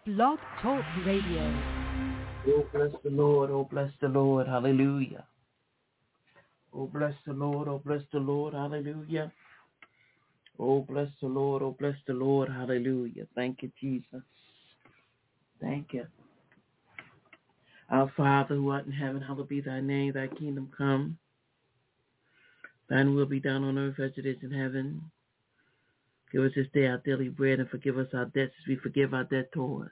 Blog Talk Radio. Oh, bless the Lord. Oh, bless the Lord. Hallelujah. Oh, bless the Lord. Oh, bless the Lord. Hallelujah. Oh, bless the Lord. Oh, bless the Lord. Hallelujah. Thank you, Jesus. Thank you. Our Father who art in heaven, hallowed be thy name. Thy kingdom come. Thine will be done on earth as it is in heaven. Give us this day our daily bread and forgive us our debts as we forgive our debtors.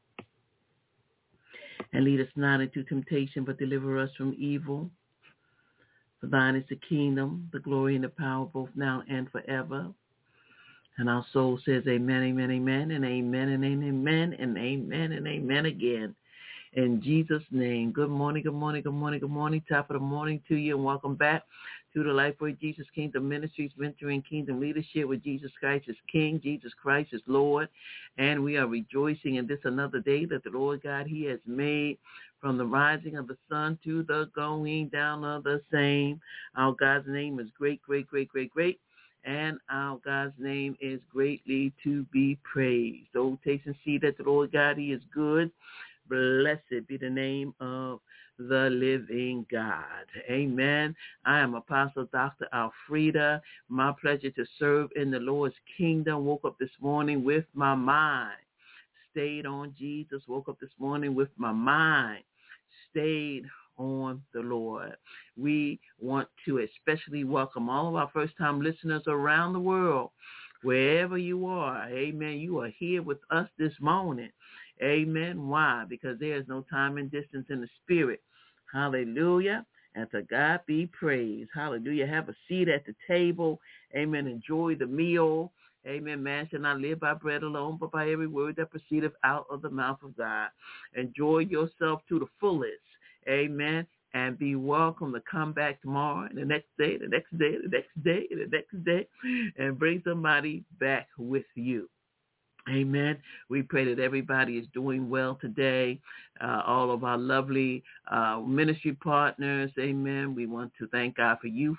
And lead us not into temptation, but deliver us from evil. For thine is the kingdom, the glory, and the power, both now and forever. And our soul says amen, amen, amen, and amen, and amen, and amen, and amen again. In Jesus' name, good morning, good morning, good morning, good morning. Top of the morning to you, and welcome back to the Lifeway Jesus Kingdom Ministries, mentoring kingdom leadership with Jesus Christ is King, Jesus Christ is Lord. And we are rejoicing in this another day that the Lord God, he has made, from the rising of the sun to the going down of the same. Our God's name is great, great, great, great, great. And our God's name is greatly to be praised. So taste and see that the Lord God, he is good. Blessed be the name of the living God. Amen. I am Apostle Dr. Alfreda. My pleasure to serve in the Lord's kingdom. Woke up this morning with my mind stayed on Jesus. Woke up this morning with my mind stayed on the Lord. We want to especially welcome all of our first-time listeners around the world, wherever you are. Amen. You are here with us this morning. Amen. Why? Because there is no time and distance in the spirit. Hallelujah. And to God be praised. Hallelujah. Have a seat at the table. Amen. Enjoy the meal. Amen. Man shall not live by bread alone, but by every word that proceedeth out of the mouth of God. Enjoy yourself to the fullest. Amen. And be welcome to come back tomorrow and the next day, the next day, the next day, the next day, and bring somebody back with you. Amen. We pray that everybody is doing well today. All of our lovely ministry partners. Amen. We want to thank God for you,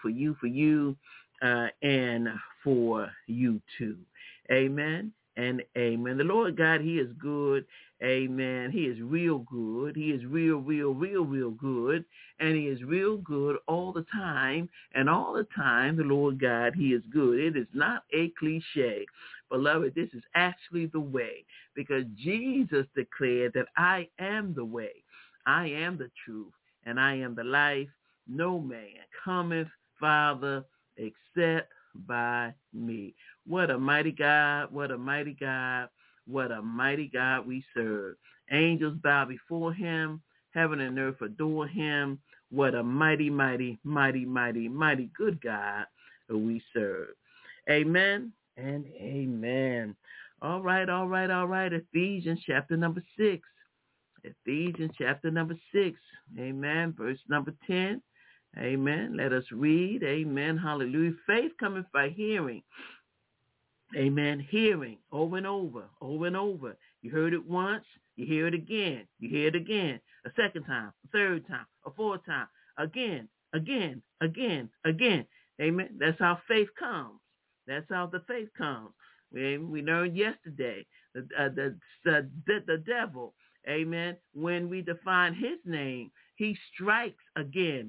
and for you too. Amen and amen. The Lord God, he is good. Amen. He is real good. He is real, real, real, real good. And he is real good all the time. And all the time, the Lord God, he is good. It is not a cliche. Beloved, this is actually the way, because Jesus declared that I am the way, I am the truth, and I am the life. No man cometh, Father, except by me. What a mighty God, what a mighty God, what a mighty God we serve. Angels bow before him, heaven and earth adore him. What a mighty, mighty, mighty, mighty, mighty good God we serve. Amen and amen. All right. Ephesians chapter number 6. Ephesians chapter number 6. Amen. Verse number 10. Amen. Let us read. Amen. Hallelujah. Faith cometh by hearing. Amen. Hearing over and over, over and over. You heard it once, you hear it again. You hear it again. A second time, a third time, a fourth time. Again. Amen. That's how faith comes. That's how the faith comes. We learned yesterday the devil, amen, when we define his name, he strikes again.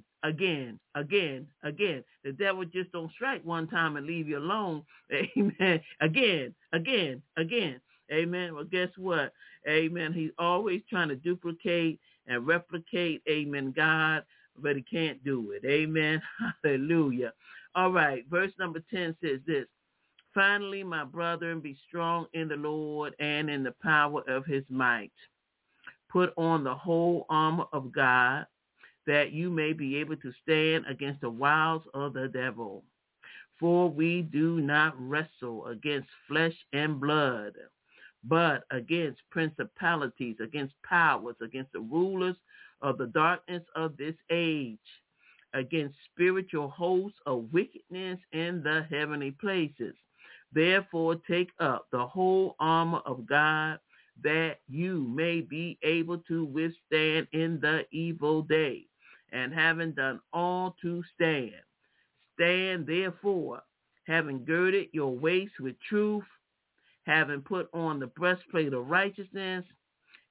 The devil just don't strike one time and leave you alone. Amen. Again. Amen. Well, guess what? Amen. He's always trying to duplicate and replicate, amen, God, but he can't do it. Amen. Hallelujah. All right. Verse number 10 says this. Finally, my brethren, be strong in the Lord and in the power of his might. Put on the whole armor of God, that you may be able to stand against the wiles of the devil. For we do not wrestle against flesh and blood, but against principalities, against powers, against the rulers of the darkness of this age, against spiritual hosts of wickedness in the heavenly places. Therefore, take up the whole armor of God, that you may be able to withstand in the evil day. And having done all to stand, stand therefore, having girded your waist with truth, having put on the breastplate of righteousness,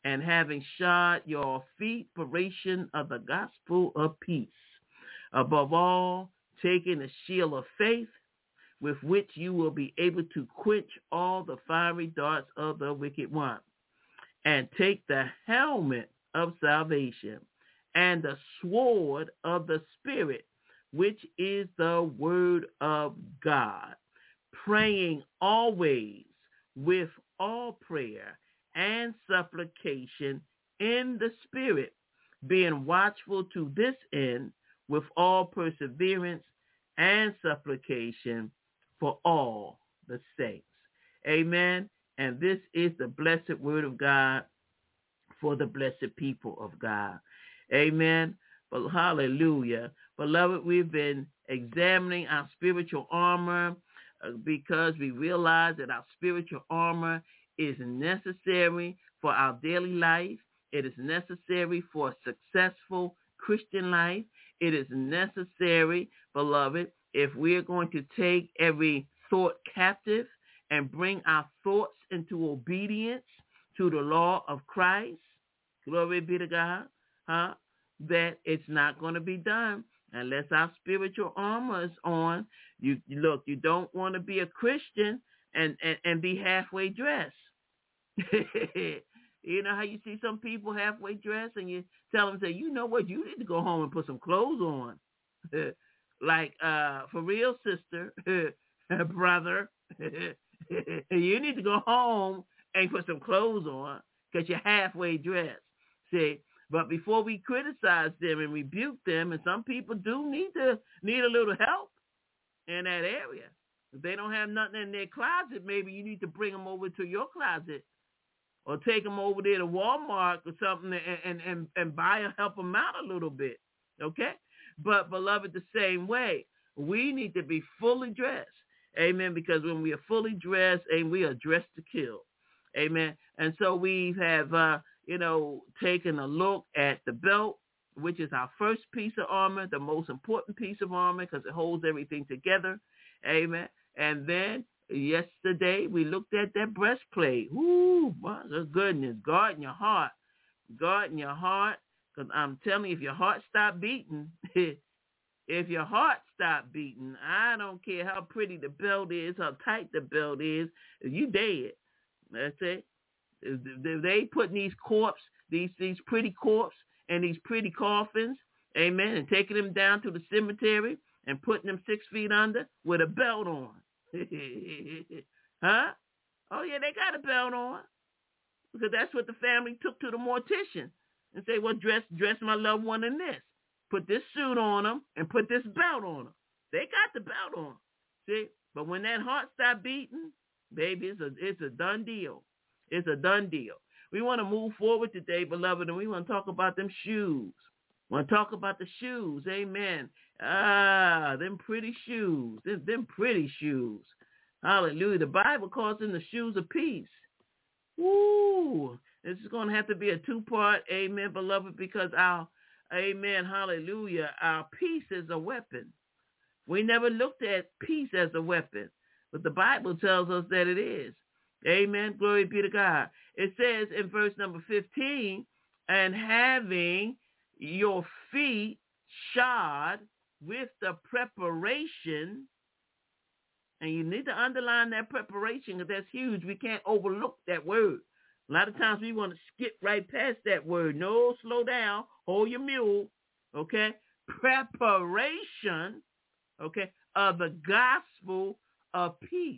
and having shod your feet, preparation of the gospel of peace. Above all, taking the shield of faith, with which you will be able to quench all the fiery darts of the wicked one. And take the helmet of salvation and the sword of the Spirit, which is the word of God, praying always with all prayer and supplication in the Spirit, being watchful to this end with all perseverance and supplication for all the saints. Amen. And this is the blessed word of God for the blessed people of God. Amen. But hallelujah. Beloved, we've been examining our spiritual armor because we realize that our spiritual armor is necessary for our daily life. It is necessary for a successful Christian life. It is necessary, beloved, if we're going to take every thought captive and bring our thoughts into obedience to the law of Christ, glory be to God, that it's not going to be done unless our spiritual armor is on. You don't want to be a Christian and be halfway dressed. You know how you see some people halfway dressed and you tell them, say, you know what, you need to go home and put some clothes on. Like, for real, sister, brother, you need to go home and put some clothes on because you're halfway dressed. See, but before we criticize them and rebuke them, and some people do need a little help in that area. If they don't have nothing in their closet, maybe you need to bring them over to your closet or take them over there to Walmart or something and buy or help them out a little bit, okay? But, beloved, the same way, we need to be fully dressed, amen, because when we are fully dressed, and we are dressed to kill, amen. And so we have, taken a look at the belt, which is our first piece of armor, the most important piece of armor because it holds everything together, amen. And then yesterday we looked at that breastplate. Ooh, my goodness, guarding your heart, because I'm telling you, if your heart stop beating, I don't care how pretty the belt is, how tight the belt is, you dead. That's it. They put these corpse, these pretty corpse and these pretty coffins, amen, and taking them down to the cemetery and putting them 6 feet under with a belt on. Huh? Oh, yeah, they got a belt on because that's what the family took to the mortician and say, well, dress my loved one in this. Put this suit on them and put this belt on them. They got the belt on. See? But when that heart stop beating, baby, it's a done deal. It's a done deal. We want to move forward today, beloved, and we want to talk about them shoes. We want to talk about the shoes. Amen. Them pretty shoes. Them pretty shoes. Hallelujah. The Bible calls them the shoes of peace. Woo. This is going to have to be a 2-part, amen, beloved, because amen, hallelujah, our peace is a weapon. We never looked at peace as a weapon, but the Bible tells us that it is. Amen. Glory be to God. It says in verse number 15, and having your feet shod with the preparation, and you need to underline that preparation because that's huge. We can't overlook that word. A lot of times we want to skip right past that word. No, slow down. Hold your mule. Okay? Preparation, okay, of the gospel of peace.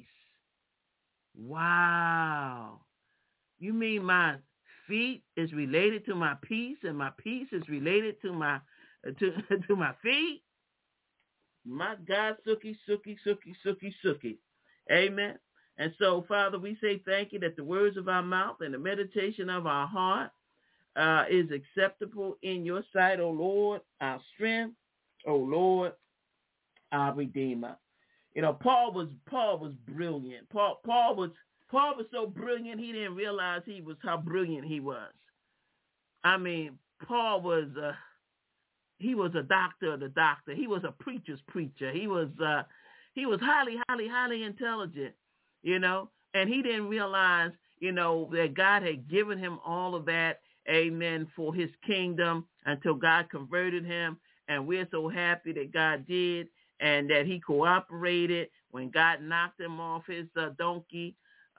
Wow. You mean my feet is related to my peace and my peace is related to my to my feet? My God, suki. Amen. And so, Father, we say thank you that the words of our mouth and the meditation of our heart is acceptable in your sight, O Lord, our strength, O Lord, our Redeemer. You know, Paul was brilliant. Paul was so brilliant he didn't realize how brilliant he was. I mean, Paul was he was a doctor of the doctor. He was a preacher's preacher. He was highly intelligent, you know, and he didn't realize, that God had given him all of that, amen, for his kingdom until God converted him. And we're so happy that God did and that he cooperated when God knocked him off his donkey.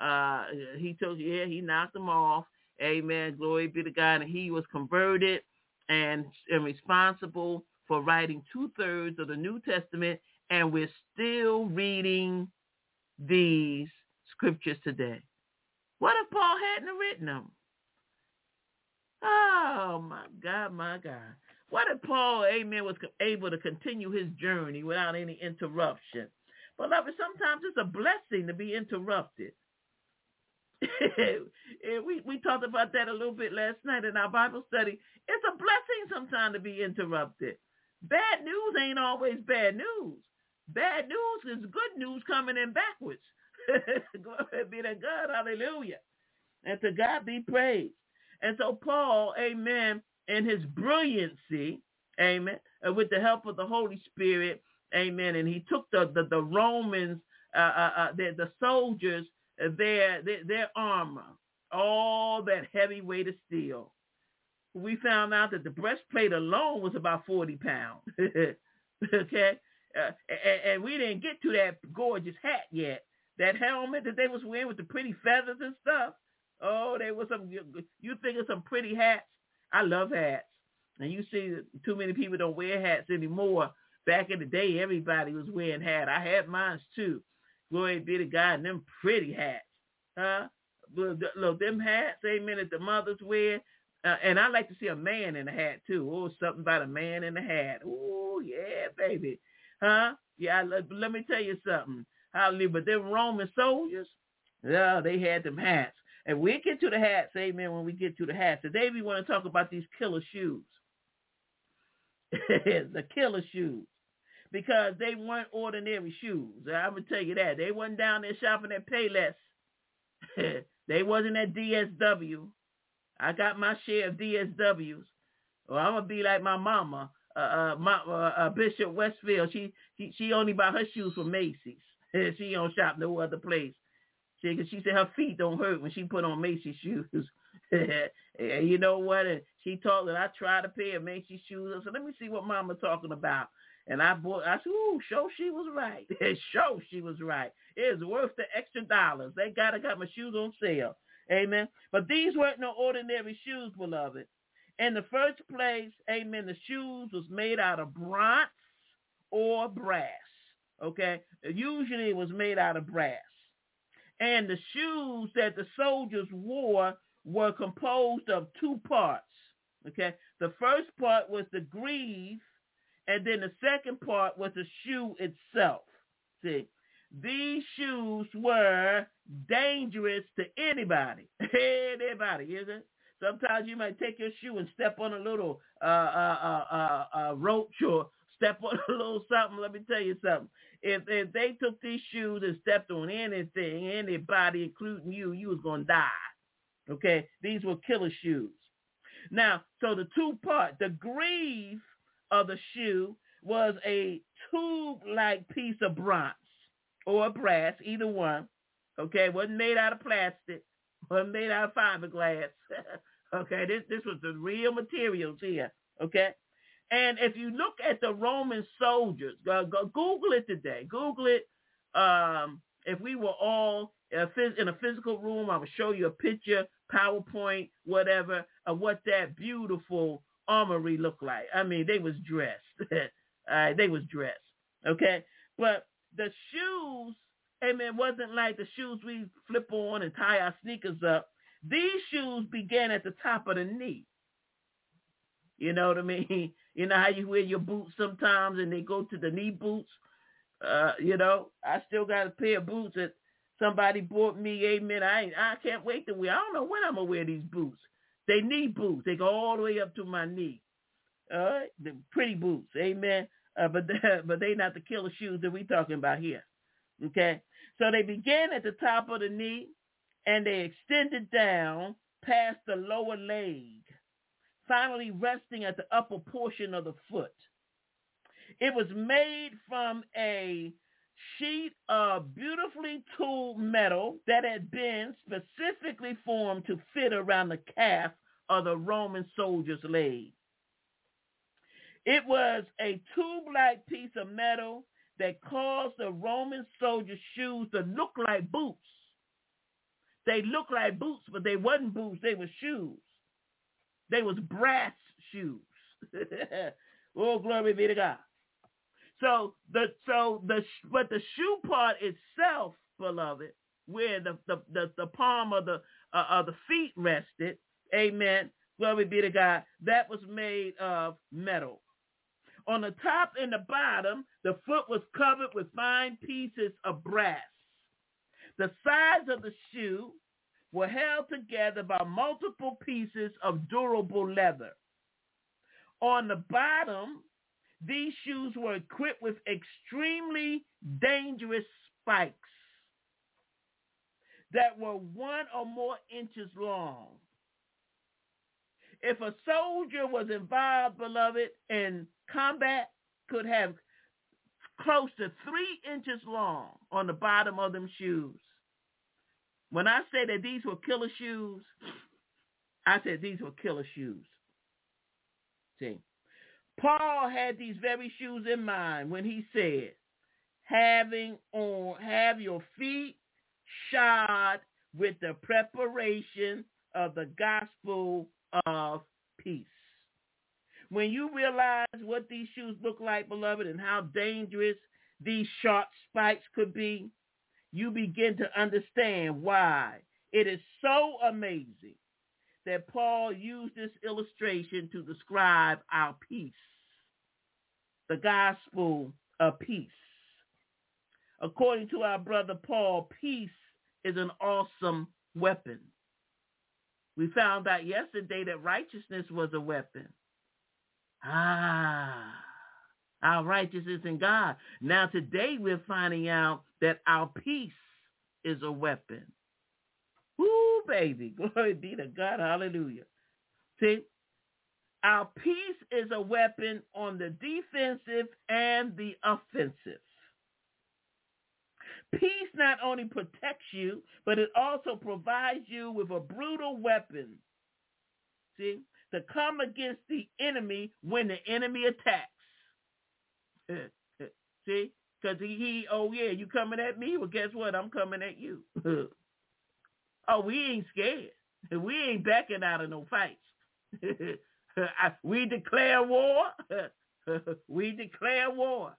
He knocked him off. Amen. Glory be to God. And he was converted and responsible for writing 2/3 of the New Testament. And we're still reading these scriptures today. What if Paul hadn't written them? Oh, my God, my God. What if Paul, amen, was able to continue his journey without any interruption? Beloved, sometimes it's a blessing to be interrupted. we talked about that a little bit last night in our Bible study. It's a blessing sometimes to be interrupted. Bad news ain't always bad news. Bad news is good news coming in backwards. Glory be to God. Hallelujah. And to God be praised. And so Paul, amen, in his brilliancy, amen, with the help of the Holy Spirit, amen, and he took the Romans, the soldiers, their armor, all that heavy weight of steel. We found out that the breastplate alone was about 40 pounds. Okay? And we didn't get to that gorgeous hat yet. That helmet that they was wearing with the pretty feathers and stuff. Oh, there was you think of some pretty hats. I love hats. And you see too many people don't wear hats anymore. Back in the day, everybody was wearing hats. I had mine too. Glory be to God. And them pretty hats. Look, them hats, amen, that the mothers wear. And I like to see a man in a hat too. Oh, something about a man in a hat. Oh, yeah, baby. Yeah, let me tell you something. Hallelujah. But them Roman soldiers, yeah, they had them hats. And we'll get to the hats, amen, when we get to the hats. Today we want to talk about these killer shoes. The killer shoes. Because they weren't ordinary shoes. I'm going to tell you that. They wasn't down there shopping at Payless. They wasn't at DSW. I got my share of DSWs. Or I'm going to be like my mama, Bishop Westfield. She only buy her shoes from Macy's. She don't shop no other place. She said her feet don't hurt when she put on Macy's shoes. You know what? And she told that I tried a pair of Macy's shoes. I said, let me see what mama talking about. And I said, ooh, show she was right. Show she was right. It's worth the extra dollars. Thank God I got my shoes on sale. Amen. But these weren't no ordinary shoes, beloved. In the first place, amen, the shoes was made out of bronze or brass. Okay? Usually it was made out of brass. And the shoes that the soldiers wore were composed of two parts. Okay? The first part was the greave, and then the second part was the shoe itself. See? These shoes were dangerous to anybody. Anybody, is it? Sometimes you might take your shoe and step on a little roach or step on a little something. Let me tell you something. If they took these shoes and stepped on anything, anybody, including you, you was going to die. Okay? These were killer shoes. Now, so the two parts, the greave of the shoe was a tube-like piece of bronze or brass, either one. Okay? It wasn't made out of plastic. Wasn't made out of fiberglass. Okay? This was the real materials here. Okay? And if you look at the Roman soldiers, go Google it today. Google it. If we were all in a physical room, I would show you a picture, PowerPoint, whatever, of what that beautiful armory looked like. I mean, they was dressed. They was dressed. Okay? But the shoes, amen, wasn't like the shoes we flip on and tie our sneakers up. These shoes began at the top of the knee. You know what I mean? You know how you wear your boots sometimes and they go to the knee boots? You know, I still got a pair of boots that somebody bought me. Amen. I can't wait to wear. I don't know when I'm going to wear these boots. They knee boots. They go all the way up to my knee. All right? The pretty boots. Amen. But they not the killer shoes that we talking about here. Okay? So they began at the top of the knee and they extended down past the lower leg, finally resting at the upper portion of the foot. It was made from a sheet of beautifully tooled metal that had been specifically formed to fit around the calf of the Roman soldier's leg. It was a tube-like piece of metal that caused the Roman soldier's shoes to look like boots. They looked like boots, but they wasn't boots. They were shoes. They was brass shoes. Oh, glory be to God. But the shoe part itself, beloved, where the palm of the feet rested, amen, glory be to God, that was made of metal. On the top and the bottom, the foot was covered with fine pieces of brass. The sides of the shoe were held together by multiple pieces of durable leather. On the bottom, these shoes were equipped with extremely dangerous spikes that were 1 or more inches long. If a soldier was involved, beloved, in combat, could have close to 3 inches long on the bottom of them shoes. When I say that these were killer shoes, I said these were killer shoes. See, Paul had these very shoes in mind when he said, have your feet shod with the preparation of the gospel of peace. When you realize what these shoes look like, beloved, and how dangerous these sharp spikes could be, you begin to understand why it is so amazing that Paul used this illustration to describe our peace, the gospel of peace. According to our brother Paul, peace is an awesome weapon. We found out yesterday that righteousness was a weapon. Our righteousness in God. Now today we're finding out that our peace is a weapon. Woo, baby. Glory be to God. Hallelujah. See, our peace is a weapon on the defensive and the offensive. Peace not only protects you, but it also provides you with a brutal weapon, see, to come against the enemy when the enemy attacks. See, because you coming at me? Well, guess what? I'm coming at you. Oh, we ain't scared. We ain't backing out of no fights. We declare war. We declare war.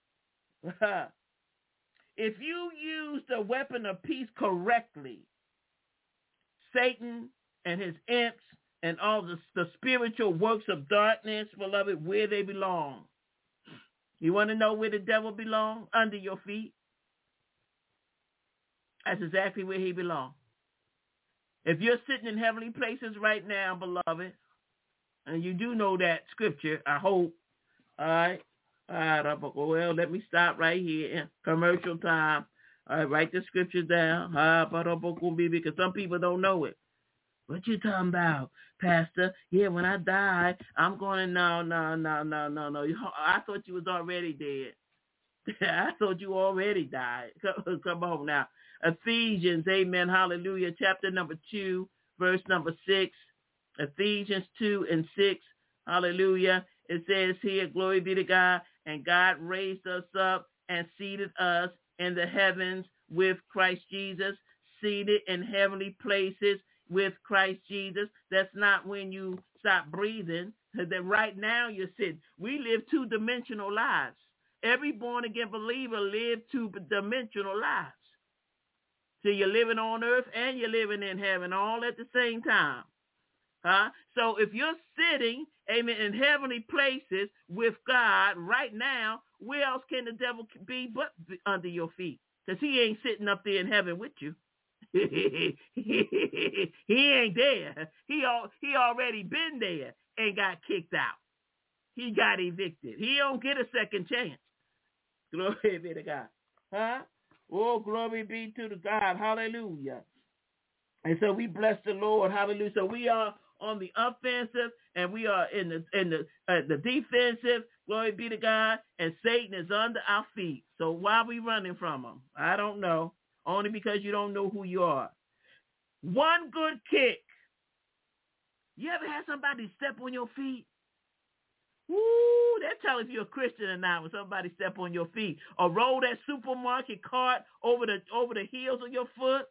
If you use the weapon of peace correctly, Satan and his imps and all the spiritual works of darkness, beloved, where they belong. You want to know where the devil belongs? Under your feet. That's exactly where he belongs. If you're sitting in heavenly places right now, beloved, and you do know that scripture, I hope, all right? Well, let me stop right here. Commercial time. All right, write the scripture down. Because some people don't know it. What you talking about, Pastor? Yeah, when I die, I'm going to, no. I thought you was already dead. I thought you already died. Come on now. Ephesians, amen, hallelujah, chapter number 2, verse number 6. Ephesians 2 and 6, hallelujah. It says here, glory be to God, and God raised us up and seated us in the heavens with Christ Jesus, seated in heavenly places with Christ Jesus. That's not when you stop breathing. That right now you're sitting. We live two-dimensional lives. Every born-again believer lives two-dimensional lives. So you're living on earth and you're living in heaven all at the same time. So if you're sitting, amen, in heavenly places with God right now, where else can the devil be but under your feet? Because he ain't sitting up there in heaven with you. He ain't there. He already been there and got kicked out. He got evicted. He don't get a second chance. Glory be to God. Oh, glory be to the God. Hallelujah. And so we bless the Lord. Hallelujah. So we are on the offensive and we are in the defensive. Glory be to God. And Satan is under our feet. So why are we running from him? I don't know. Only because you don't know who you are. One good kick. You ever had somebody step on your feet? Woo, that tell if you're a Christian or not when somebody step on your feet. Or roll that supermarket cart over the heels of your foot.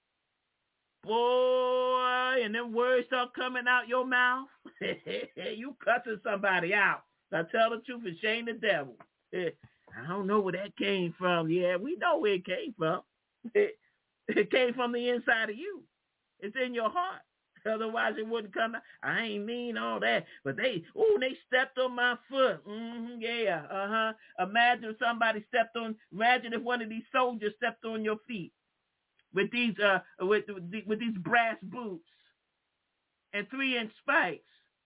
Boy, and them words start coming out your mouth. You cussing somebody out. Now tell the truth and shame the devil. I don't know where that came from. Yeah, we know where it came from. It came from the inside of you. It's in your heart. Otherwise, it wouldn't come out. I ain't mean all that. But they stepped on my foot. Yeah, Imagine if somebody imagine if one of these soldiers stepped on your feet with these with these brass boots and 3-inch spikes.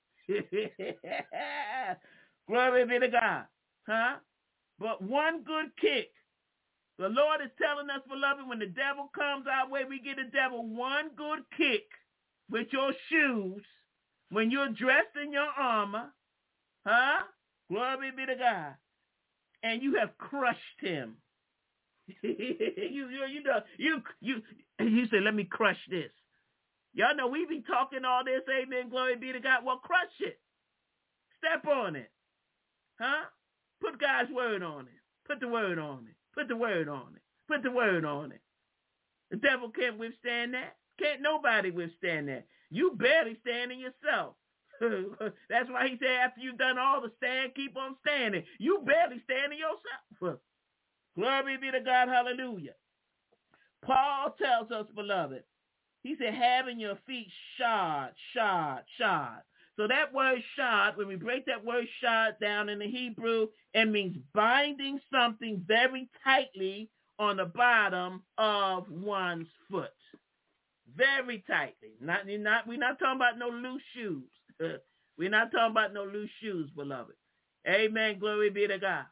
Glory be to God. But one good kick. The Lord is telling us, beloved, when the devil comes our way, we get the devil one good kick with your shoes when you're dressed in your armor. Glory be to God. And you have crushed him. You say, let me crush this. Y'all know we be talking all this, amen, glory be to God. Well, crush it. Step on it. Put God's word on it. Put the word on it. Put the word on it. Put the word on it. The devil can't withstand that. Can't nobody withstand that. You barely standing yourself. That's why he said after you've done all the stand, keep on standing. You barely standing yourself. Glory be to God. Hallelujah. Paul tells us, beloved, he said, having your feet shod. So that word shod, when we break that word shod down in the Hebrew, it means binding something very tightly on the bottom of one's foot. Very tightly. We're not talking about no loose shoes. We're not talking about no loose shoes, beloved. Amen. Glory be to God.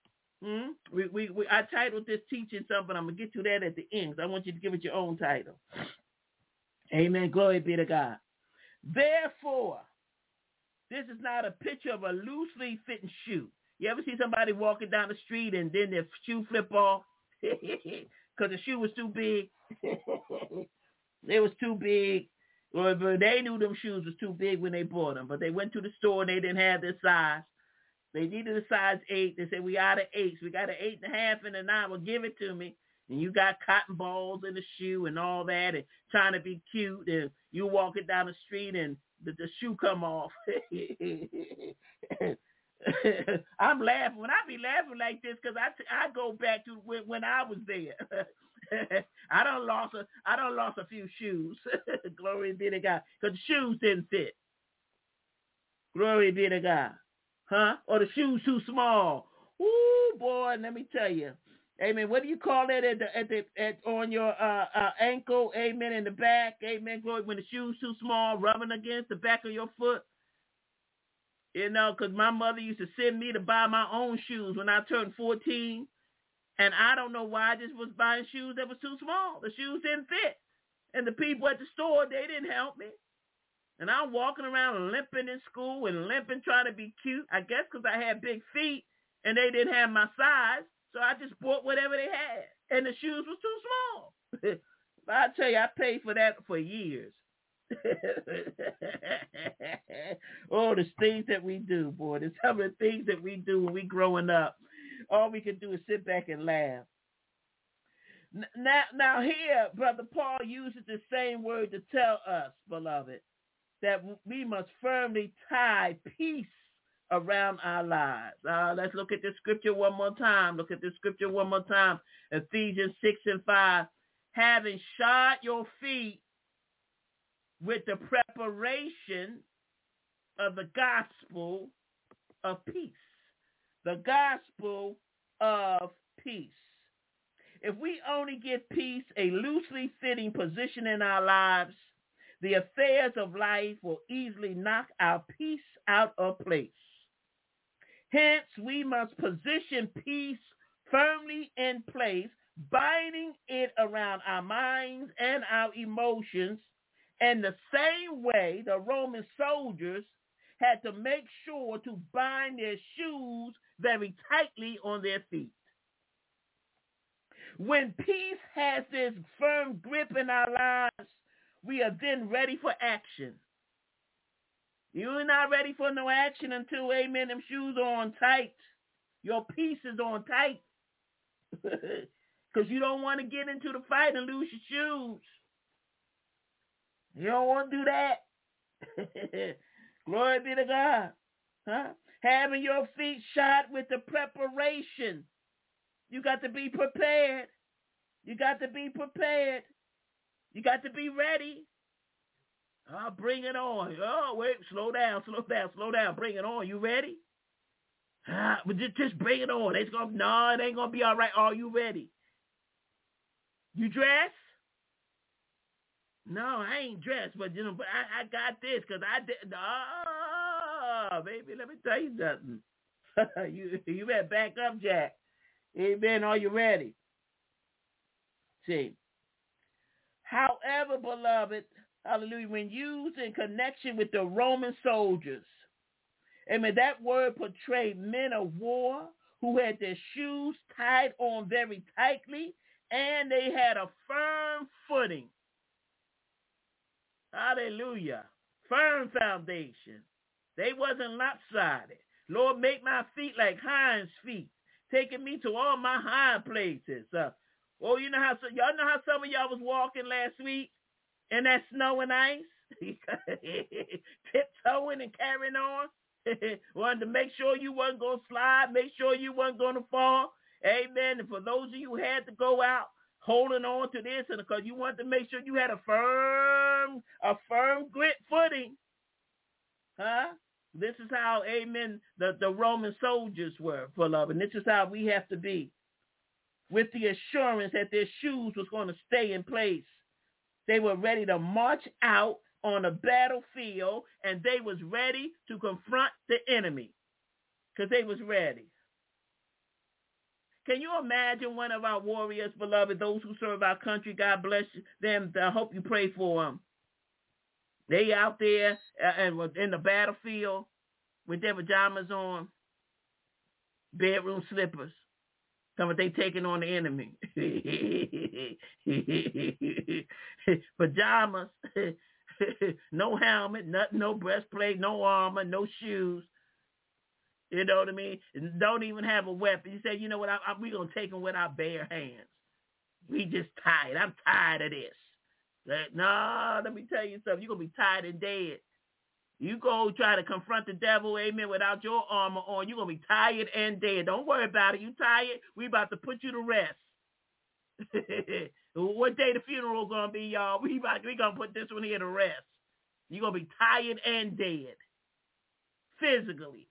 I titled this teaching something. I'm going to get to that at the end. I want you to give it your own title. Amen. Glory be to God. Therefore, this is not a picture of a loosely fitting shoe. You ever see somebody walking down the street and then their shoe flip off because the shoe was too big? It was too big. Well, they knew them shoes was too big when they bought them, but they went to the store and they didn't have their size. They needed a size 8. They said, we out of 8s. We got an 8.5 and a 9. Well, give it to me. And you got cotton balls in the shoe and all that and trying to be cute. And you walking down the street and the shoe come off. I'm laughing. When I be laughing like this because I go back to when I was there. I done lost a few shoes. Glory be to God. Because the shoes didn't fit. Glory be to God. Or the shoes too small. Ooh, boy, let me tell you. Amen. What do you call that on your ankle? Amen. In the back. Amen. Glory. When the shoes too small, rubbing against the back of your foot. You know, because my mother used to send me to buy my own shoes when I turned 14. And I don't know why I just was buying shoes that was too small. The shoes didn't fit. And the people at the store, they didn't help me. And I'm walking around limping in school and limping trying to be cute. I guess because I had big feet and they didn't have my size. So I just bought whatever they had. And the shoes was too small. But I tell you, I paid for that for years. Oh, the things that we do, boy. There's some of the things that we do when we growing up. All we can do is sit back and laugh. Now here, Brother Paul uses the same word to tell us, beloved, that we must firmly tie peace around our lives. Let's look at the scripture one more time. Ephesians 6:5. Having shod your feet with the preparation of the gospel of peace. The gospel of peace. If we only give peace a loosely fitting position in our lives, the affairs of life will easily knock our peace out of place. Hence, we must position peace firmly in place, binding it around our minds and our emotions in the same way the Roman soldiers had to make sure to bind their shoes very tightly on their feet. When peace has this firm grip in our lives, we are then ready for action. You're not ready for no action until, amen, them shoes are on tight. Your peace is on tight. Because you don't want to get into the fight and lose your shoes. You don't want to do that. Glory be to God. Huh? Having your feet shod with the preparation. You got to be prepared. You got to be prepared. You got to be ready. Bring it on. Oh, wait, slow down. Bring it on. You ready? But just bring it on. No, it ain't going to be all right. Are you ready? You dressed? No, I ain't dressed, but but I got this because I did. Oh, baby, let me tell you something. you better back up, Jack. Amen. Are you ready? See. However, beloved, hallelujah, when used in connection with the Roman soldiers, amen, that word portrayed men of war who had their shoes tied on very tightly, and they had a firm footing. Hallelujah. Firm foundation. They wasn't lopsided. Lord, make my feet like hinds feet, taking me to all my high places. Y'all know how some of y'all was walking last week in that snow and ice? Tiptoeing and carrying on. Wanted to make sure you wasn't going to slide, make sure you wasn't going to fall. Amen. And for those of you who had to go out holding on to this, and because you wanted to make sure you had a firm grip footing. Huh? This is how, amen, the Roman soldiers were, beloved. And this is how we have to be, with the assurance that their shoes was going to stay in place. They were ready to march out on a battlefield, and they was ready to confront the enemy because they was ready. Can you imagine one of our warriors, beloved, those who serve our country? God bless them. I hope you pray for them. They out there and in the battlefield with their pajamas on, bedroom slippers. Some of they taking on the enemy. Pajamas, no helmet, nothing, no breastplate, no armor, no shoes. You know what I mean? Don't even have a weapon. You say, you know what, we're going to take them with our bare hands. We just tired. I'm tired of this. No, let me tell you something. You're going to be tired and dead. You go try to confront the devil, amen, without your armor on, you're going to be tired and dead. Don't worry about it. You tired? We about to put you to rest. What day the funeral going to be, y'all? We going to put this one here to rest. You're going to be tired and dead. Physically.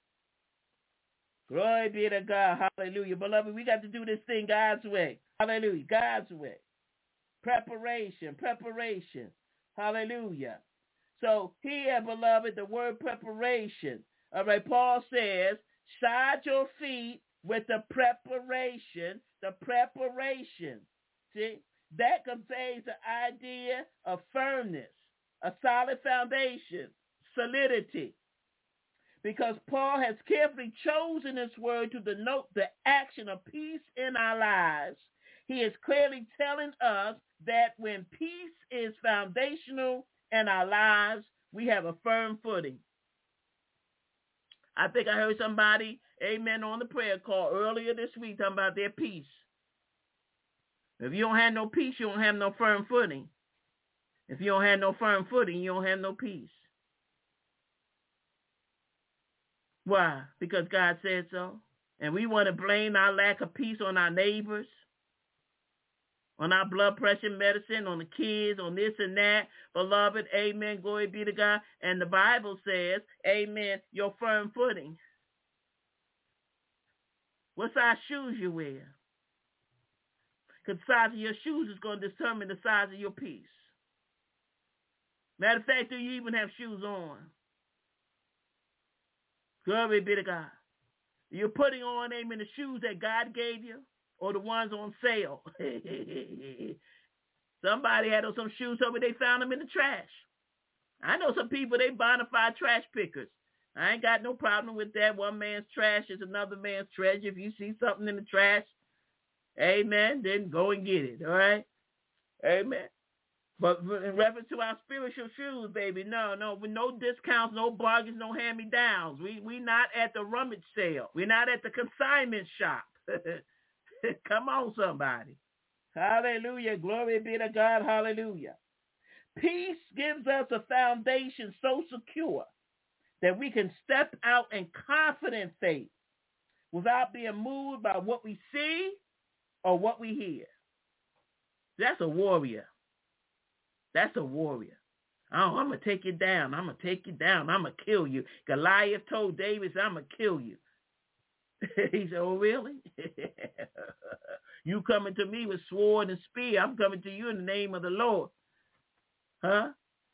Glory be to God. Hallelujah. Beloved, we got to do this thing God's way. Hallelujah. God's way. Preparation. Hallelujah. So here, beloved, the word preparation. All right, Paul says, shod your feet with the preparation. See, that conveys the idea of firmness, a solid foundation, solidity. Because Paul has carefully chosen this word to denote the action of peace in our lives. He is clearly telling us that when peace is foundational in our lives, we have a firm footing. I think I heard somebody, amen, on the prayer call earlier this week talking about their peace. If you don't have no peace, you don't have no firm footing. If you don't have no firm footing, you don't have no peace. Why? Because God said so. And we want to blame our lack of peace on our neighbors, on our blood pressure medicine, on the kids, on this and that. Beloved, amen, glory be to God. And the Bible says, amen, your firm footing. What size shoes you wear? Because the size of your shoes is going to determine the size of your peace. Matter of fact, do you even have shoes on? Glory be to God. You're putting on, amen, the shoes that God gave you or the ones on sale. Somebody had some shoes over, they found them in the trash. I know some people, they bona fide trash pickers. I ain't got no problem with that. One man's trash is another man's treasure. If you see something in the trash, amen, then go and get it, all right? Amen. But in reference to our spiritual shoes, baby, no, with no discounts, no bargains, no hand-me-downs. We not at the rummage sale. We're not at the consignment shop. Come on, somebody. Hallelujah. Glory be to God. Hallelujah. Peace gives us a foundation so secure that we can step out in confident faith without being moved by what we see or what we hear. That's a warrior. That's a warrior. Oh, I'm going to take you down. I'm going to take you down. I'm going to kill you. Goliath told David, I'm going to kill you. He said, oh, really? You coming to me with sword and spear. I'm coming to you in the name of the Lord. Huh?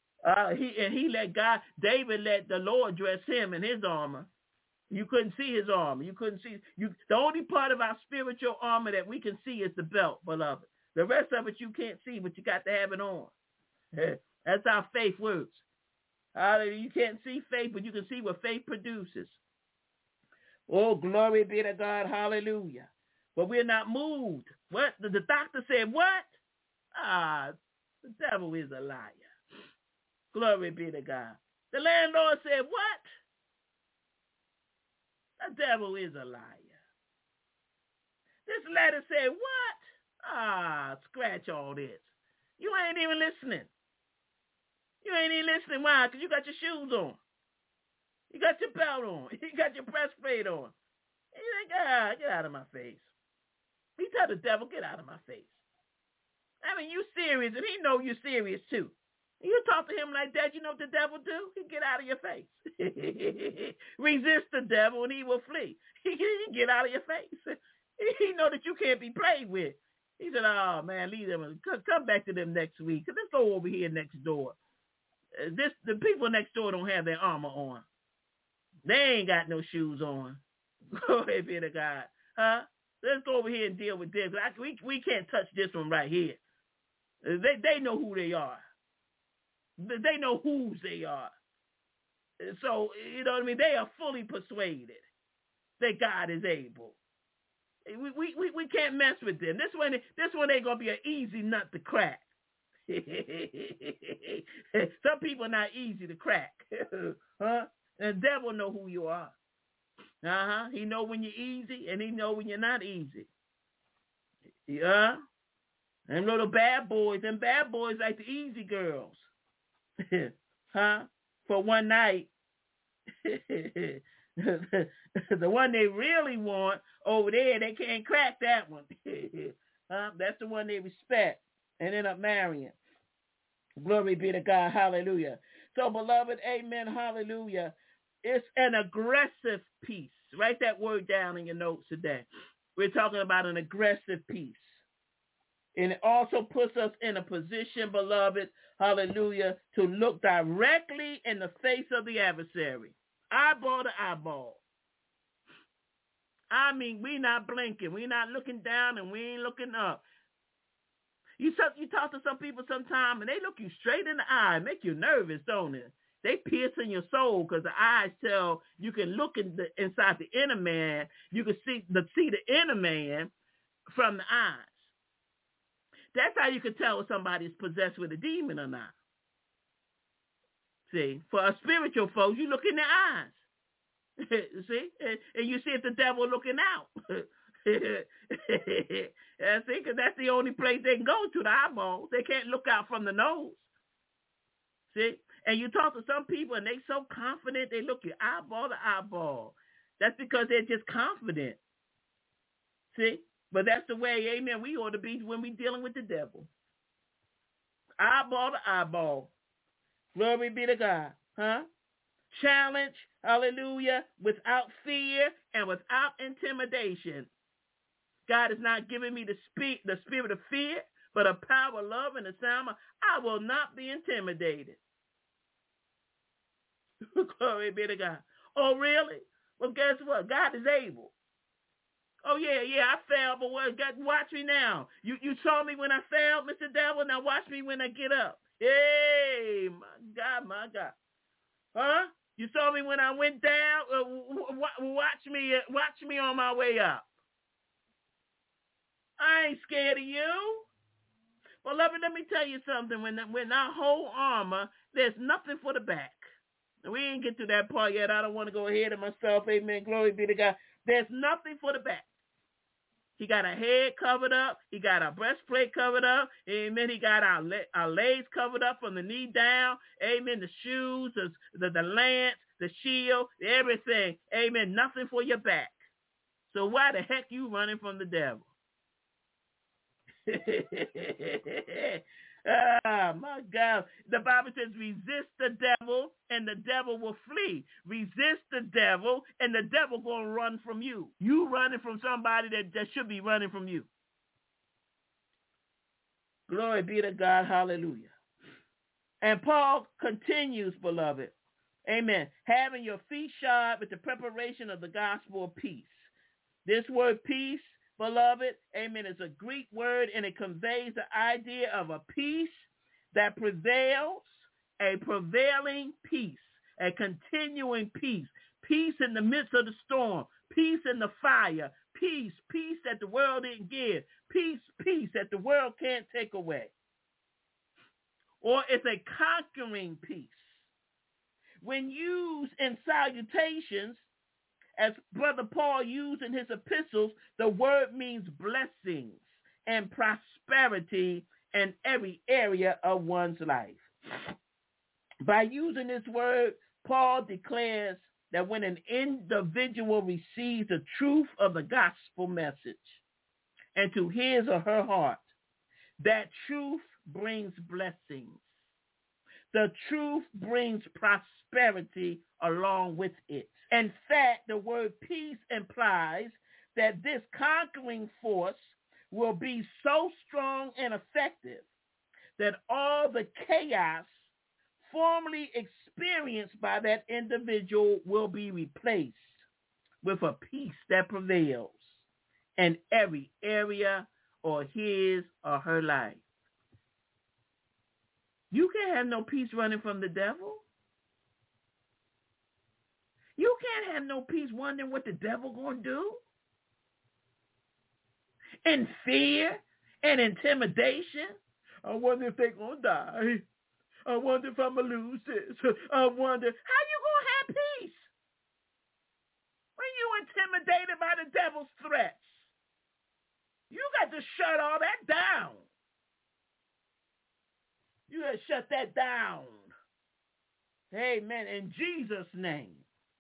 David let the Lord dress him in his armor. You couldn't see his armor. You couldn't see. The only part of our spiritual armor that we can see is the belt, beloved. The rest of it you can't see, but you got to have it on. That's how faith works. You can't see faith, but you can see what faith produces. Oh, glory be to God. Hallelujah. But we're not moved. What? The doctor said, what? The devil is a liar. Glory be to God. The landlord said, what? The devil is a liar. This letter said, what? Scratch all this. You ain't even listening. You ain't even listening. Why? Because you got your shoes on. You got your belt on. You got your breastplate on. And you think, get out of my face. He tell the devil, get out of my face. I mean, you serious, and he know you serious too. You talk to him like that, you know what the devil do? He get out of your face. Resist the devil, and he will flee. He get out of your face. He know that you can't be played with. He said, oh, man, leave them. Come back to them next week. Let's go over here next door. The people next door don't have their armor on. They ain't got no shoes on. Glory be to God. Huh? Let's go over here and deal with this. We can't touch this one right here. They know who they are. They know whose they are. So, you know what I mean? They are fully persuaded that God is able. We can't mess with them. This one ain't going to be an easy nut to crack. Some people are not easy to crack. Huh? And the devil know who you are. He know when you're easy, and he know when you're not easy. Yeah. And little bad boys, and bad boys like the easy girls. Huh? For one night. The one they really want over there, they can't crack that one. That's the one they respect and end up marrying. Glory be to God. Hallelujah. So, beloved, amen, hallelujah. It's an aggressive peace. Write that word down in your notes today. We're talking about an aggressive peace. And it also puts us in a position, beloved, hallelujah, to look directly in the face of the adversary. Eyeball to eyeball. I mean, we not blinking. We not looking down, and we ain't looking up. You talk to some people sometime, and they look you straight in the eye, make you nervous, don't it? They pierce in your soul because the eyes tell you can look inside the inner man. You can see the inner man from the eyes. That's how you can tell if somebody's possessed with a demon or not. See, for a spiritual folks, you look in their eyes. See, and you see if the devil looking out. See, because that's the only place they can go to, the eyeballs. They can't look out from the nose. See, and you talk to some people and they so confident they look you eyeball to eyeball. That's because they're just confident. See, but that's the way, amen, we ought to be when we're dealing with the devil. Eyeball to eyeball. Glory be to God. Huh? Challenge, hallelujah, without fear and without intimidation. God has not given me the spirit of fear, but a power, love, and a sound mind. I will not be intimidated. Glory be to God. Oh, really? Well, guess what? God is able. Oh, yeah, I fell, but watch me now. You saw me when I fell, Mr. Devil. Now watch me when I get up. Hey, my God. Huh? You saw me when I went down. Watch me on my way up. I ain't scared of you. Beloved, let me tell you something. When our whole armor, there's nothing for the back. We ain't get to that part yet. I don't want to go ahead of myself. Amen. Glory be to God. There's nothing for the back. He got our head covered up. He got our breastplate covered up. Amen. He got our legs covered up from the knee down. Amen. The shoes, the lance, the shield, everything. Amen. Nothing for your back. So why the heck you running from the devil? My God. The Bible says resist the devil and the devil will flee. Resist the devil and the devil going to run from you. You running from somebody that should be running from you. Glory be to God. Hallelujah. And Paul continues, beloved. Amen. Having your feet shod with the preparation of the gospel of peace. This word peace, beloved, amen, is a Greek word, and it conveys the idea of a peace that prevails, a prevailing peace, a continuing peace, peace in the midst of the storm, peace in the fire, peace that the world didn't give, peace that the world can't take away. Or it's a conquering peace. When used in salutations, as Brother Paul used in his epistles, the word means blessings and prosperity in every area of one's life. By using this word, Paul declares that when an individual receives the truth of the gospel message into his or her heart, that truth brings blessings. The truth brings prosperity along with it. In fact, the word peace implies that this conquering force will be so strong and effective that all the chaos formerly experienced by that individual will be replaced with a peace that prevails in every area of his or her life. You can't have no peace running from the devil. You can't have no peace wondering what the devil going to do. In fear and intimidation. I wonder if they're going to die. I wonder if I'm going to lose this. I wonder, how you going to have peace when you intimidated by the devil's threats? You got to shut all that down. You got to shut that down. Amen. In Jesus' name.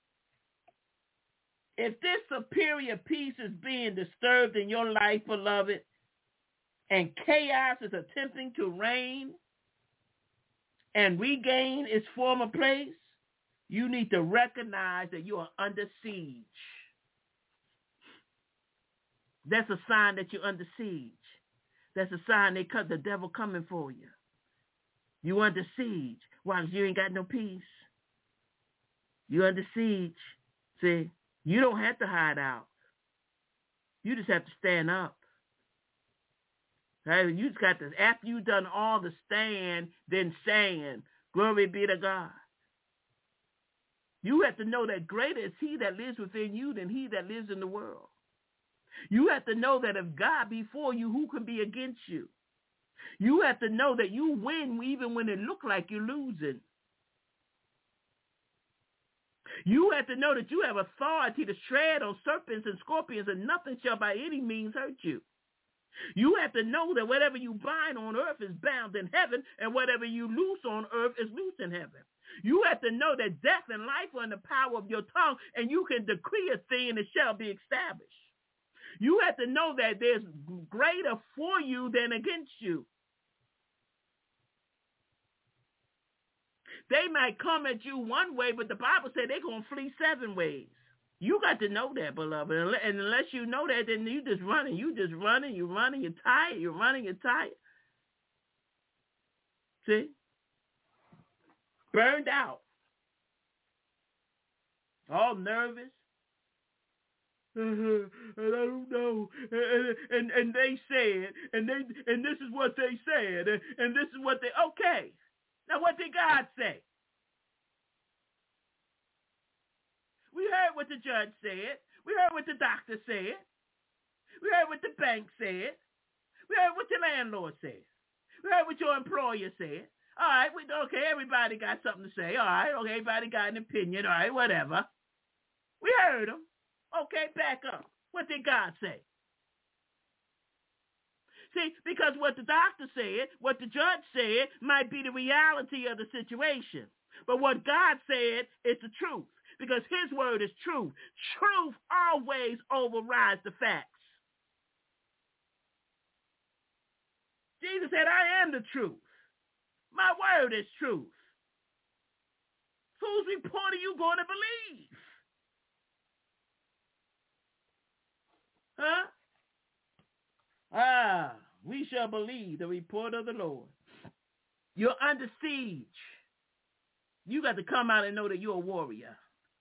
If this superior peace is being disturbed in your life, beloved, and chaos is attempting to reign and regain its former place, you need to recognize that you are under siege. That's a sign that you're under siege. That's a sign the devil coming for you. You under siege. Why? You ain't got no peace. You under siege. See, you don't have to hide out. You just have to stand up. Right? You just got to, after you've done all the stand, then saying, glory be to God. You have to know that greater is he that lives within you than he that lives in the world. You have to know that if God be for you, who can be against you? You have to know that you win even when it looks like you're losing. You have to know that you have authority to tread on serpents and scorpions, and nothing shall by any means hurt you. You have to know that whatever you bind on earth is bound in heaven, and whatever you loose on earth is loose in heaven. You have to know that death and life are in the power of your tongue, and you can decree a thing and it shall be established. You have to know that there's greater for you than against you. They might come at you one way, but the Bible said they're going to flee 7 ways. You got to know that, beloved. And unless you know that, then you just running. You just running. You're running. You're tired. You're running. You're tired. See? Burned out. All nervous. And I don't know. And they said, and this is what they said, and this is what they, okay. Now what did God say? what the judge said. We heard what the doctor said. We heard what the bank said. We heard what the landlord said. We heard what your employer said. All right, okay, everybody got something to say. All right, okay, everybody got an opinion. All right, whatever. We heard them. Okay, back up. What did God say? See, because what the doctor said, what the judge said, might be the reality of the situation. But what God said is the truth, because his word is truth. Truth always overrides the facts. Jesus said, I am the truth. My word is truth. Whose report are you going to believe? Huh? We shall believe the report of the Lord. You're under siege. You got to come out and know that you're a warrior.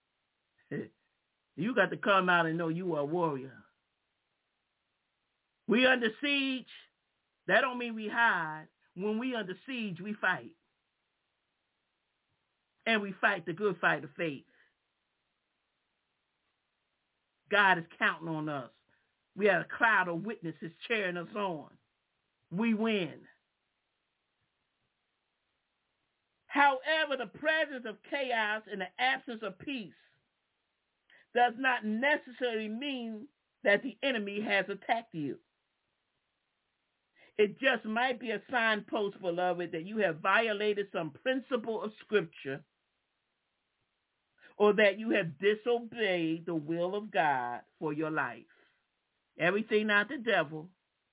You got to come out and know you are a warrior. We under siege. That don't mean we hide. When we under siege, we fight. And we fight the good fight of faith. God is counting on us. We have a cloud of witnesses cheering us on. We win. However, the presence of chaos and the absence of peace does not necessarily mean that the enemy has attacked you. It just might be a signpost, beloved, that you have violated some principle of Scripture, or that you have disobeyed the will of God for your life. Everything not the devil.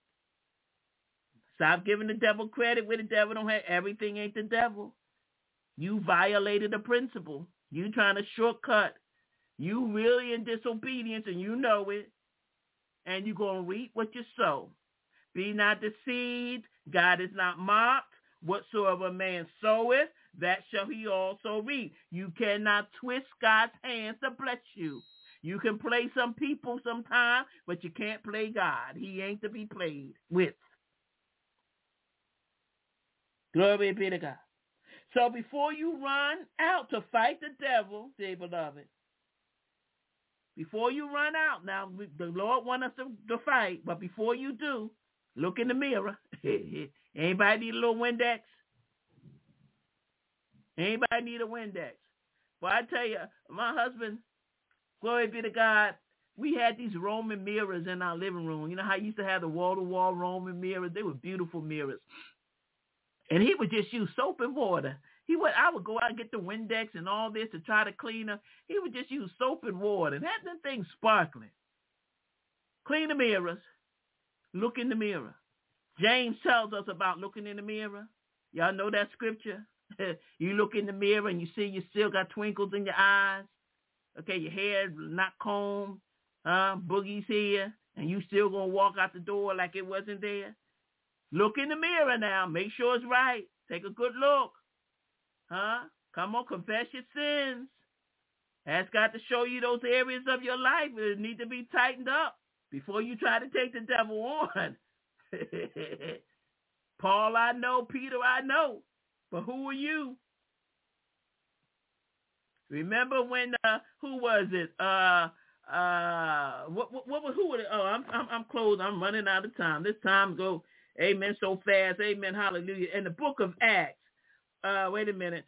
Stop giving the devil credit where the devil don't have. Everything ain't the devil. You violated a principle. You trying to shortcut. You really in disobedience, and you know it. And you're going to reap what you sow. Be not deceived. God is not mocked. Whatsoever a man soweth, that shall he also reap. You cannot twist God's hands to bless you. You can play some people sometime, but you can't play God. He ain't to be played with. Glory be to God. So before you run out to fight the devil, dear beloved, before you run out, now the Lord wants us to fight, but before you do, look in the mirror. Anybody need a little Windex? Anybody need a Windex? Well, I tell you, my husband, glory be to God, we had these Roman mirrors in our living room. You know how I used to have the wall-to-wall Roman mirrors? They were beautiful mirrors. And he would just use soap and water. I would go out and get the Windex and all this to try to clean them. He would just use soap and water and have them things sparkling. Clean the mirrors. Look in the mirror. James tells us about looking in the mirror. Y'all know that scripture? You look in the mirror and you see you still got twinkles in your eyes. Okay, your hair not combed, boogies here, and you still going to walk out the door like it wasn't there. Look in the mirror now. Make sure it's right. Take a good look. Come on, confess your sins. Ask God to show you those areas of your life that need to be tightened up before you try to take the devil on. Paul, I know. Peter, I know. But who are you? Remember when, who was it? Who was it? Oh, I'm closed. I'm running out of time. This time go, amen, so fast. Amen, hallelujah. In the book of Acts, wait a minute.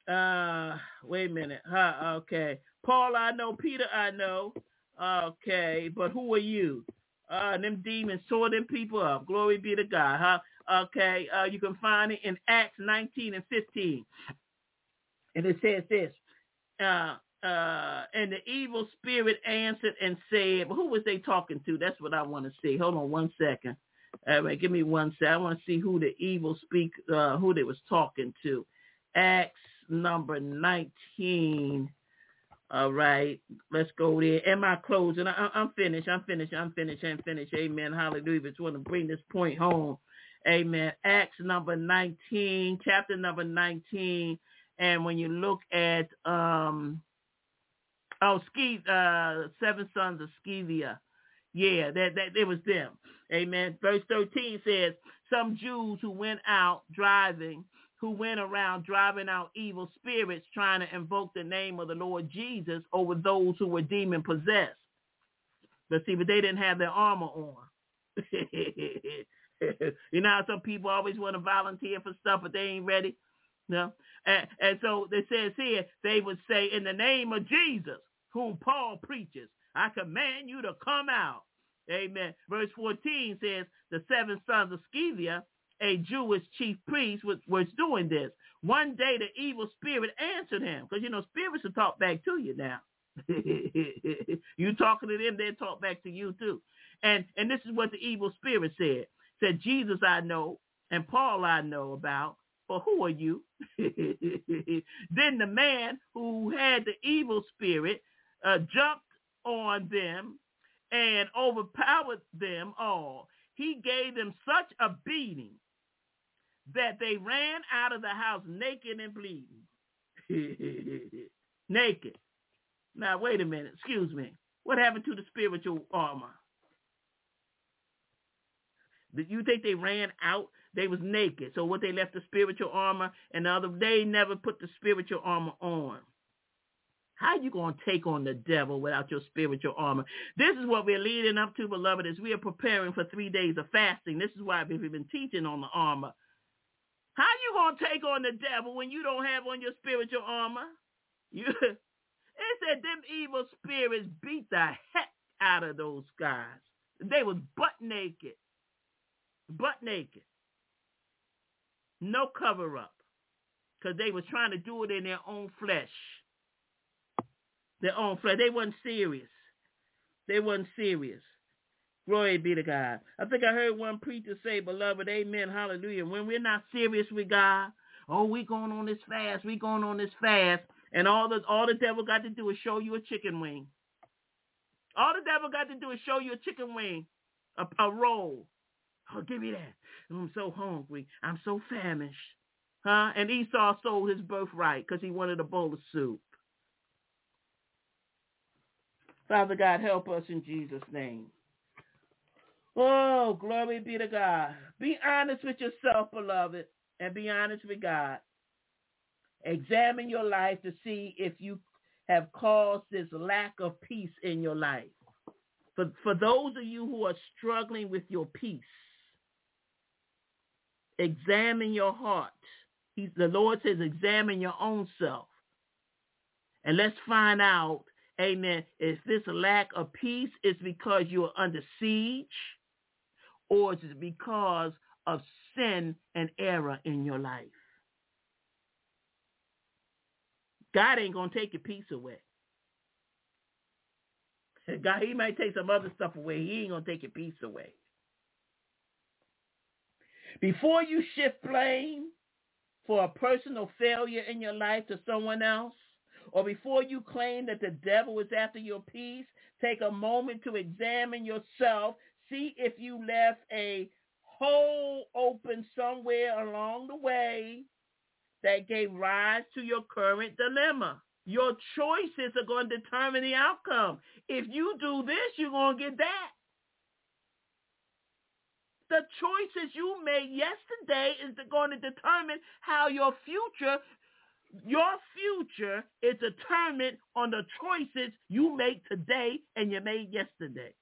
Okay. Paul, I know. Peter, I know. Okay, but who are you? Them demons tore them people up. Glory be to God. Okay, you can find it in Acts 19 and 15. And it says this. And the evil spirit answered and said, well, who was they talking to? That's what I want to see. Hold on 1 second. Give me 1 second. I want to see who the evil who they was talking to. Acts number 19. All right, let's go there. Am I closing? I'm finished. Amen. Hallelujah. Just want to bring this point home. Amen. Acts number 19, chapter number 19. And when you look at, seven sons of Sceva. Yeah, that it was them. Amen. Verse 13 says, some Jews who went out driving who went around driving out evil spirits, trying to invoke the name of the Lord Jesus over those who were demon possessed. But see, they didn't have their armor on. You know how some people always want to volunteer for stuff, but they ain't ready? No. And so it says here, they would say, in the name of Jesus, whom Paul preaches, I command you to come out. Amen. Verse 14 says, the 7 sons of Sceva, a Jewish chief priest, was doing this. One day the evil spirit answered him, because, spirits will talk back to you now. You talking to them, they'll talk back to you too. And this is what the evil spirit said. Said, Jesus I know, and Paul I know about, but who are you? Then the man who had the evil spirit jumped on them and overpowered them all. He gave them such a beating that they ran out of the house naked and bleeding. Naked. Now, wait a minute. Excuse me. What happened to the spiritual armor? Did you think they ran out? They was naked. So what, they left the spiritual armor, and they never put the spiritual armor on. How you going to take on the devil without your spiritual armor? This is what we're leading up to, beloved, as we are preparing for 3 days of fasting. This is why we've been teaching on the armor. How you going to take on the devil when you don't have on your spiritual armor? It said them evil spirits beat the heck out of those guys. They was butt naked. Butt naked. No cover up. Because they was trying to do it in their own flesh. Their own flesh. They wasn't serious. Glory be to God. I think I heard one preacher say, beloved, amen, hallelujah. When we're not serious with God, we going on this fast, and all the devil got to do is show you a chicken wing. All the devil got to do is show you a chicken wing, a roll. Oh, give me that. I'm so hungry. I'm so famished. And Esau sold his birthright because he wanted a bowl of soup. Father God, help us in Jesus' name. Oh, glory be to God. Be honest with yourself, beloved, and be honest with God. Examine your life to see if you have caused this lack of peace in your life. For those of you who are struggling with your peace, examine your heart. The Lord says examine your own self. And let's find out, amen, if this lack of peace is because you are under siege, or is it because of sin and error in your life? God ain't going to take your peace away. God, he might take some other stuff away. He ain't going to take your peace away. Before you shift blame for a personal failure in your life to someone else, or before you claim that the devil is after your peace, take a moment to examine yourself. See if you left a hole open somewhere along the way that gave rise to your current dilemma. Your choices are going to determine the outcome. If you do this, you're going to get that. The choices you made yesterday is going to determine how your future is determined on the choices you make today and you made yesterday.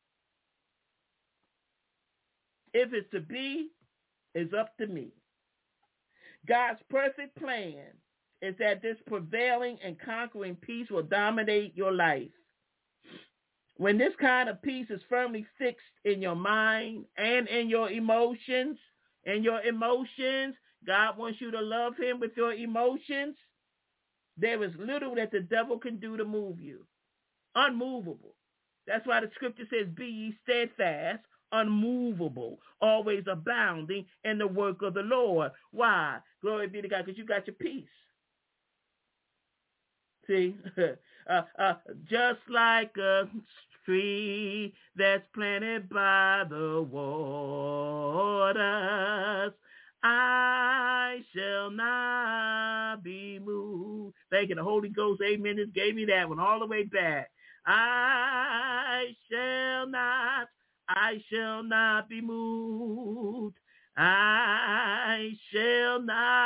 If it's to be, it's up to me. God's perfect plan is that this prevailing and conquering peace will dominate your life. When this kind of peace is firmly fixed in your mind and in your emotions, God wants you to love him with your emotions. There is little that the devil can do to move you. Unmovable. That's why the scripture says, be ye steadfast, unmovable, always abounding in the work of the Lord. Why? Glory be to God, because you got your peace. See, just like a tree that's planted by the waters, I shall not be moved. Thank you, the Holy Ghost, amen, just gave me that one all the way back. I shall not be moved. I shall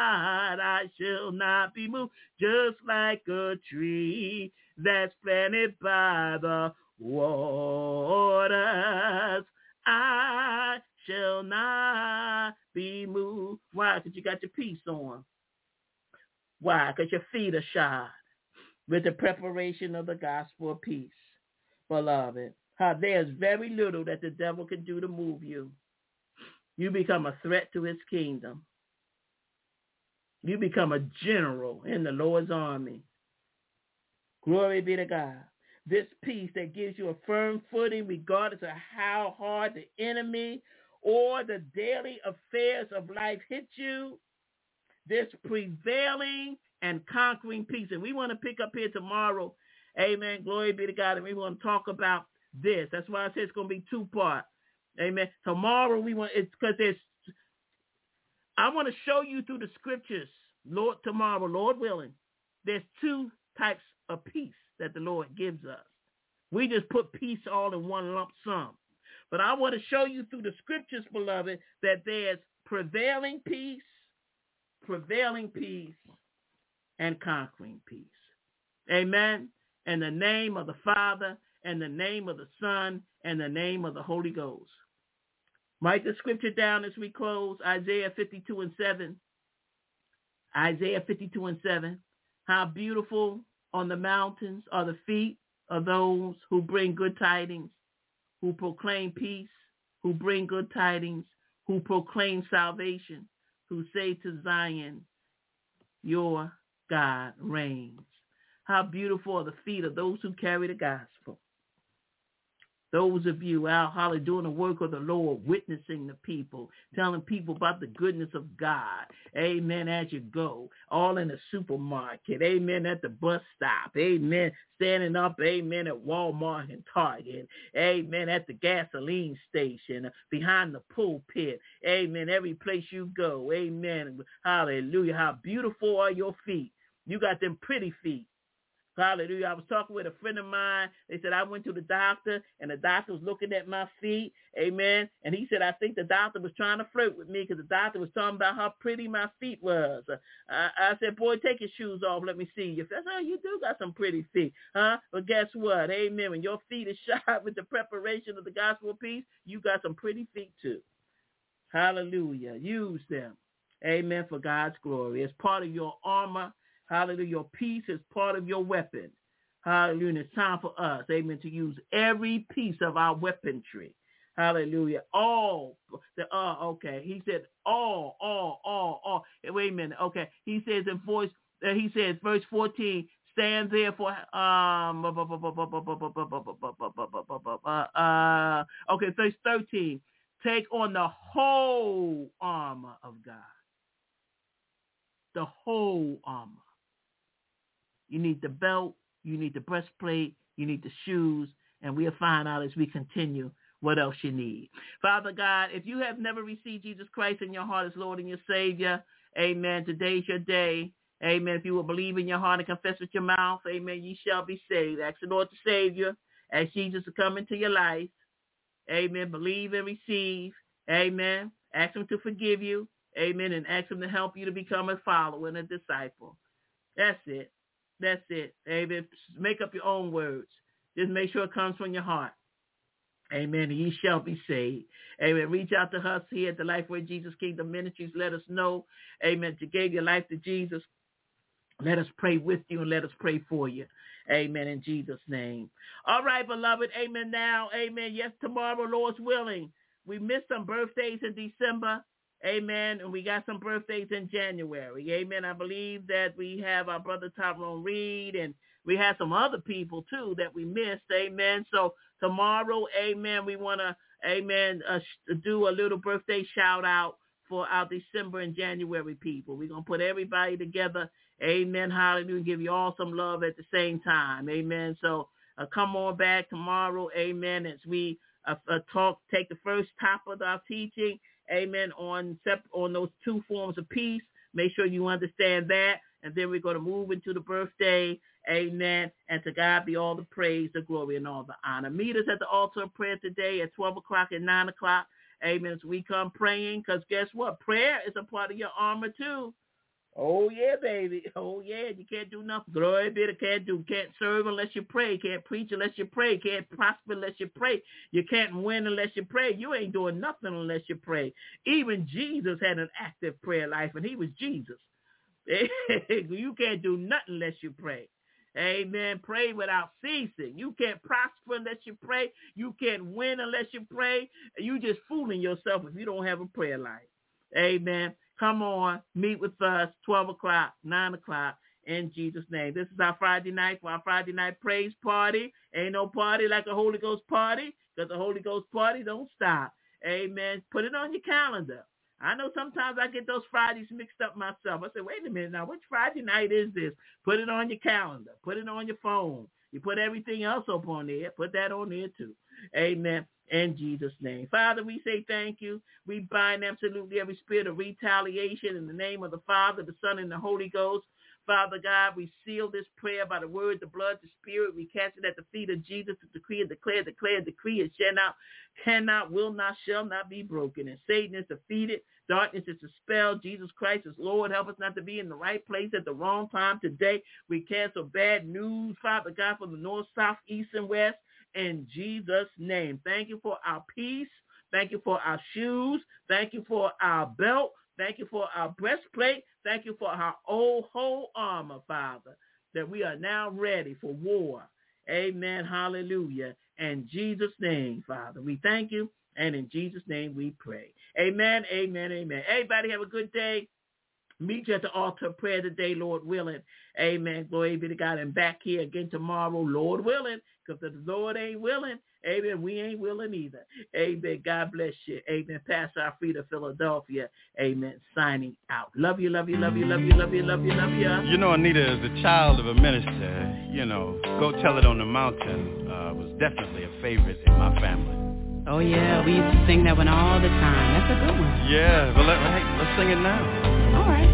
not be moved, just like a tree that's planted by the waters. I shall not be moved. Why? Because you got your peace on. Why? Because your feet are shod with the preparation of the gospel of peace. Beloved, there's very little that the devil can do to move you. You become a threat to his kingdom. You become a general in the Lord's army. Glory be to God. This peace that gives you a firm footing regardless of how hard the enemy or the daily affairs of life hit you. This prevailing and conquering peace. And we want to pick up here tomorrow. Amen. Glory be to God. And we want to talk about this. That's why I said it's going to be 2 parts. Amen. Tomorrow it's because I want to show you through the scriptures, tomorrow, Lord willing, there's 2 types of peace that the Lord gives us. We just put peace all in one lump sum. But I want to show you through the scriptures, beloved, that there's prevailing peace, and conquering peace. Amen. In the name of the Father, and the name of the Son, and the name of the Holy Ghost. Write the scripture down as we close. Isaiah 52:7. Isaiah 52:7. How beautiful on the mountains are the feet of those who bring good tidings, who proclaim peace, who bring good tidings, who proclaim salvation, who say to Zion, your God reigns. How beautiful are the feet of those who carry the gospel. Those of you out, hallelujah, doing the work of the Lord, witnessing the people, telling people about the goodness of God. Amen, as you go. All in the supermarket. Amen, at the bus stop. Amen, standing up. Amen, at Walmart and Target. Amen, at the gasoline station, behind the pulpit. Amen, every place you go. Amen, hallelujah. How beautiful are your feet. You got them pretty feet. Hallelujah. I was talking with a friend of mine. They said, I went to the doctor, and the doctor was looking at my feet. Amen. And he said, I think the doctor was trying to flirt with me because the doctor was talking about how pretty my feet was. I said, boy, take your shoes off. Let me see you. I said, oh, you do got some pretty feet. Huh? But guess what? Amen. When your feet are shod with the preparation of the gospel of peace, you got some pretty feet too. Hallelujah. Use them. Amen. For God's glory. As part of your armor. Hallelujah. Your peace is part of your weapon. Hallelujah. And it's time for us, amen, to use every piece of our weaponry. Hallelujah. All. Okay. He said all. Wait a minute. Okay. He says verse 14, stand therefore. Okay, verse 13. Take on the whole armor of God. The whole armor. You need the belt, you need the breastplate, you need the shoes, and we'll find out as we continue what else you need. Father God, if you have never received Jesus Christ in your heart as Lord and your Savior, amen, today's your day. Amen. If you will believe in your heart and confess with your mouth, amen, you shall be saved. Ask the Lord to save you. Ask Jesus to come into your life. Amen. Believe and receive. Amen. Ask him to forgive you. Amen. And ask him to help you to become a follower and a disciple. That's it. That's it. Amen. Make up your own words. Just make sure it comes from your heart. Amen. And ye shall be saved. Amen. Reach out to us here at the Lifeway Jesus Kingdom Ministries. Let us know, amen, you gave your life to Jesus. Let us pray with you and let us pray for you. Amen. In Jesus' name. All right, beloved. Amen. Now, amen. Yes, tomorrow, Lord's willing. We missed some birthdays in December. Amen. And we got some birthdays in January. Amen. I believe that we have our brother Tyrone Reed, and we have some other people too that we missed. Amen. So tomorrow, amen, we want to, amen, do a little birthday shout out for our December and January people. We're going to put everybody together. Amen. Hallelujah. Give you all some love at the same time. Amen. So come on back tomorrow. Amen. As we take the first top of our teaching. Amen. On those 2 forms of peace. Make sure you understand that. And then we're going to move into the birthday. Amen. And to God be all the praise, the glory, and all the honor. Meet us at the altar of prayer today at 12 o'clock and 9 o'clock. Amen. So we come praying because guess what? Prayer is a part of your armor too. Oh, yeah, baby. Oh, yeah. You can't do nothing. Glory be to can't serve unless you pray. Can't preach unless you pray. Can't prosper unless you pray. You can't win unless you pray. You ain't doing nothing unless you pray. Even Jesus had an active prayer life, and he was Jesus. You can't do nothing unless you pray. Amen. Pray without ceasing. You can't prosper unless you pray. You can't win unless you pray. You just fooling yourself if you don't have a prayer life. Amen. Come on, meet with us, 12 o'clock, 9 o'clock, in Jesus' name. This is our Friday night for our Friday night praise party. Ain't no party like a Holy Ghost party, because the Holy Ghost party don't stop. Amen. Put it on your calendar. I know sometimes I get those Fridays mixed up myself. I say, wait a minute now, which Friday night is this? Put it on your calendar. Put it on your phone. You put everything else up on there. Put that on there too. Amen. In Jesus' name. Father, we say thank you. We bind absolutely every spirit of retaliation in the name of the Father, the Son, and the Holy Ghost. Father God, we seal this prayer by the word, the blood, the spirit. We cast it at the feet of Jesus to decree and declare, decree. It shall not, cannot, will not, shall not be broken. And Satan is defeated. Darkness is dispelled. Jesus Christ is Lord. Help us not to be in the right place at the wrong time today. We cancel bad news, Father God, from the north, south, east, and west. In Jesus' name. Thank you for our peace. Thank you for our shoes. Thank you for our belt. Thank you for our breastplate. Thank you for our whole armor, Father, that we are now ready for war. Amen. Hallelujah. In Jesus' name, Father, we thank you. And in Jesus' name we pray. Amen, amen, amen. Everybody have a good day. Meet you at the altar of prayer today, Lord willing. Amen. Glory be to God. And back here again tomorrow, Lord willing. Because if the Lord ain't willing, amen, we ain't willing either. Amen. God bless you. Amen. Pastor Alfreda, Philadelphia. Amen. Signing out. Love you, love you, love you, love you, love you, love you, love you. You know, Anita, as a child of a minister, you know, Go Tell It on the Mountain was definitely a favorite in my family. Oh, yeah. We used to sing that one all the time. That's a good one. Yeah. Well, let's sing it now. All right.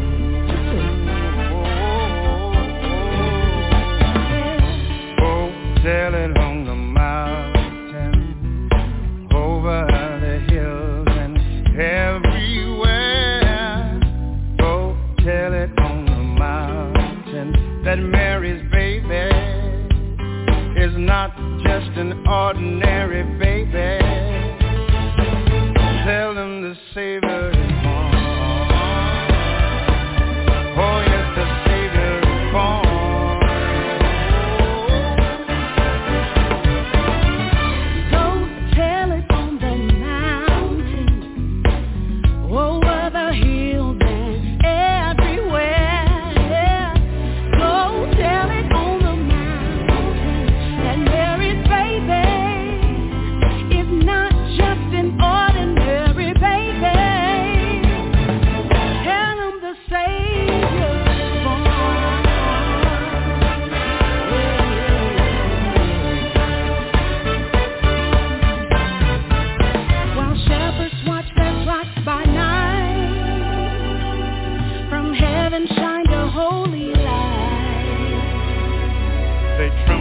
Tell it on the mountain, over the hills and everywhere. Go tell it on the mountain that Mary's baby is not just an ordinary baby. Tell them the Savior is born. Oh yes, the Savior is born. They